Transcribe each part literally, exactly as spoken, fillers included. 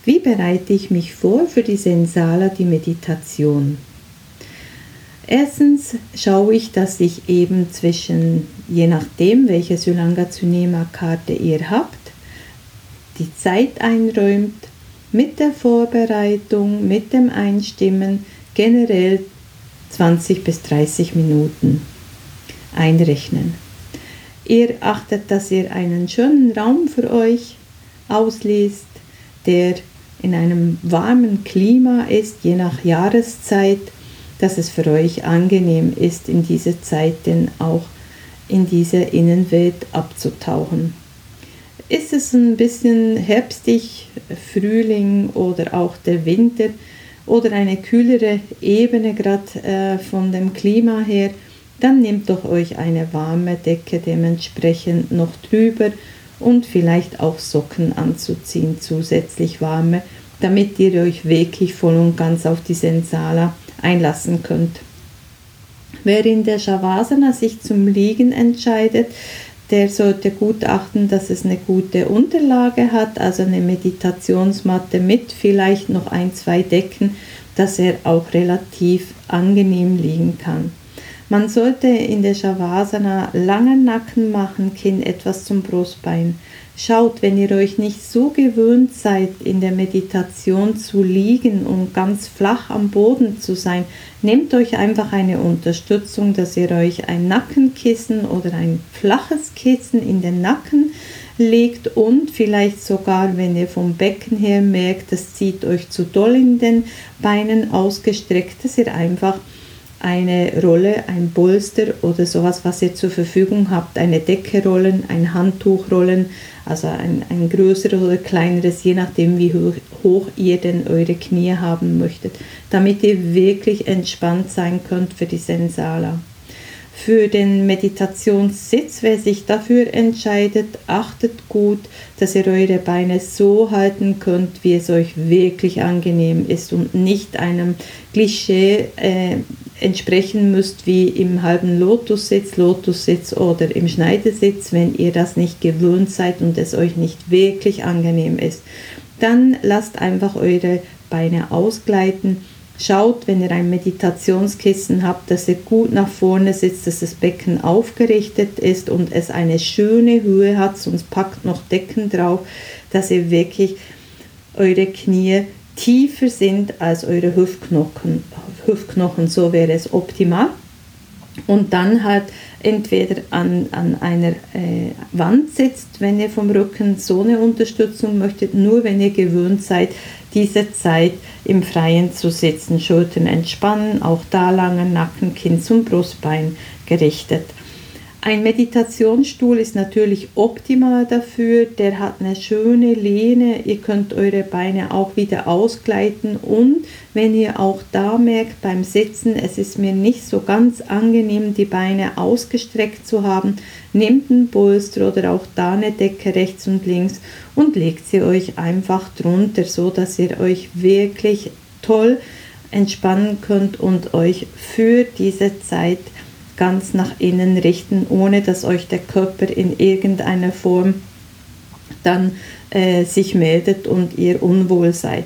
Wie bereite ich mich vor für die Sensala, die Meditation? Erstens schaue ich, dass ich eben zwischen, je nachdem, welche Sulanga-Tsunema-Karte ihr habt, die Zeit einräumt, mit der Vorbereitung, mit dem Einstimmen, generell zwanzig bis dreißig Minuten einrechnen. Ihr achtet, dass ihr einen schönen Raum für euch ausliest, der in einem warmen Klima ist, je nach Jahreszeit, dass es für euch angenehm ist, in dieser Zeit denn auch in diese Innenwelt abzutauchen. Ist es ein bisschen herbstig, Frühling oder auch der Winter oder eine kühlere Ebene gerade äh, von dem Klima her, dann nehmt doch euch eine warme Decke dementsprechend noch drüber und vielleicht auch Socken anzuziehen, zusätzlich warme, damit ihr euch wirklich voll und ganz auf die Sensala einlassen könnt. Wer in der Shavasana sich zum Liegen entscheidet, der sollte gut achten, dass es eine gute Unterlage hat, also eine Meditationsmatte mit vielleicht noch ein, zwei Decken, dass er auch relativ angenehm liegen kann. Man sollte in der Shavasana langen Nacken machen, Kinn etwas zum Brustbein. Schaut, wenn ihr euch nicht so gewöhnt seid, in der Meditation zu liegen und ganz flach am Boden zu sein, nehmt euch einfach eine Unterstützung, dass ihr euch ein Nackenkissen oder ein flaches Kissen in den Nacken legt und vielleicht sogar, wenn ihr vom Becken her merkt, das zieht euch zu doll in den Beinen ausgestreckt, dass ihr einfach eine Rolle, ein Bolster oder sowas, was ihr zur Verfügung habt, eine Decke rollen, ein Handtuch rollen, also ein, ein größeres oder kleineres, je nachdem wie hoch, hoch ihr denn eure Knie haben möchtet, damit ihr wirklich entspannt sein könnt für die Sensala. Für den Meditationssitz, wer sich dafür entscheidet, achtet gut, dass ihr eure Beine so halten könnt, wie es euch wirklich angenehm ist und nicht einem Klischee äh, entsprechen müsst wie im halben Lotussitz, Lotussitz oder im Schneidersitz, wenn ihr das nicht gewöhnt seid und es euch nicht wirklich angenehm ist. Dann lasst einfach eure Beine ausgleiten. Schaut, wenn ihr ein Meditationskissen habt, dass ihr gut nach vorne sitzt, dass das Becken aufgerichtet ist und es eine schöne Höhe hat, sonst packt noch Decken drauf, dass ihr wirklich eure Knie tiefer sind als eure Hüftknochen. Hüftknochen, so wäre es optimal. Und dann halt entweder an, an einer äh, Wand sitzt, wenn ihr vom Rücken so eine Unterstützung möchtet, nur wenn ihr gewöhnt seid, diese Zeit im Freien zu sitzen, Schultern entspannen, auch da lange Nacken, Kinn zum Brustbein gerichtet. Ein Meditationsstuhl ist natürlich optimal dafür, der hat eine schöne Lehne, ihr könnt eure Beine auch wieder ausgleiten und wenn ihr auch da merkt beim Sitzen, es ist mir nicht so ganz angenehm, die Beine ausgestreckt zu haben, nehmt einen Polster oder auch da eine Decke rechts und links und legt sie euch einfach drunter, so dass ihr euch wirklich toll entspannen könnt und euch für diese Zeit ganz nach innen richten, ohne dass euch der Körper in irgendeiner Form dann äh, sich meldet und ihr unwohl seid.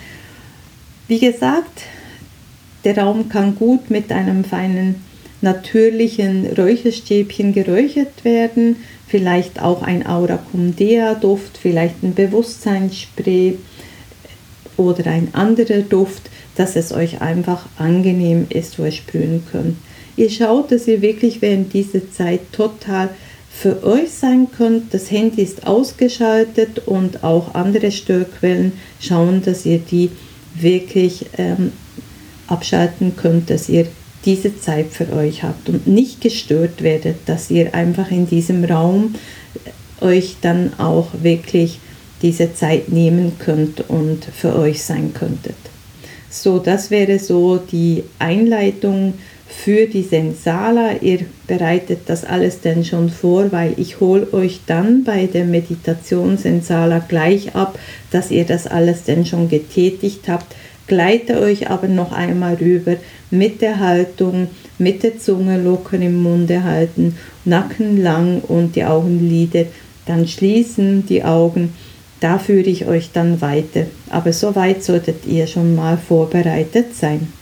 Wie gesagt, der Raum kann gut mit einem feinen natürlichen Räucherstäbchen geräuchert werden, vielleicht auch ein Aura Cum Dea Duft, vielleicht ein Bewusstseinsspray oder ein anderer Duft, dass es euch einfach angenehm ist, wo ihr sprühen könnt. Ihr schaut, dass ihr wirklich während dieser Zeit total für euch sein könnt. Das Handy ist ausgeschaltet und auch andere Störquellen schauen, dass ihr die wirklich ähm, abschalten könnt, dass ihr diese Zeit für euch habt und nicht gestört werdet, dass ihr einfach in diesem Raum euch dann auch wirklich diese Zeit nehmen könnt und für euch sein könntet. So, das wäre so die Einleitung für die Sensala. Ihr bereitet das alles dann schon vor, weil ich hole euch dann bei der Meditation Sensala gleich ab, dass ihr das alles dann schon getätigt habt. Gleite euch aber noch einmal rüber mit der Haltung, mit der Zunge locker im Munde halten, Nacken lang und die Augenlider dann schließen, die Augen. Da führe ich euch dann weiter. aber soweit solltet ihr schon mal vorbereitet sein.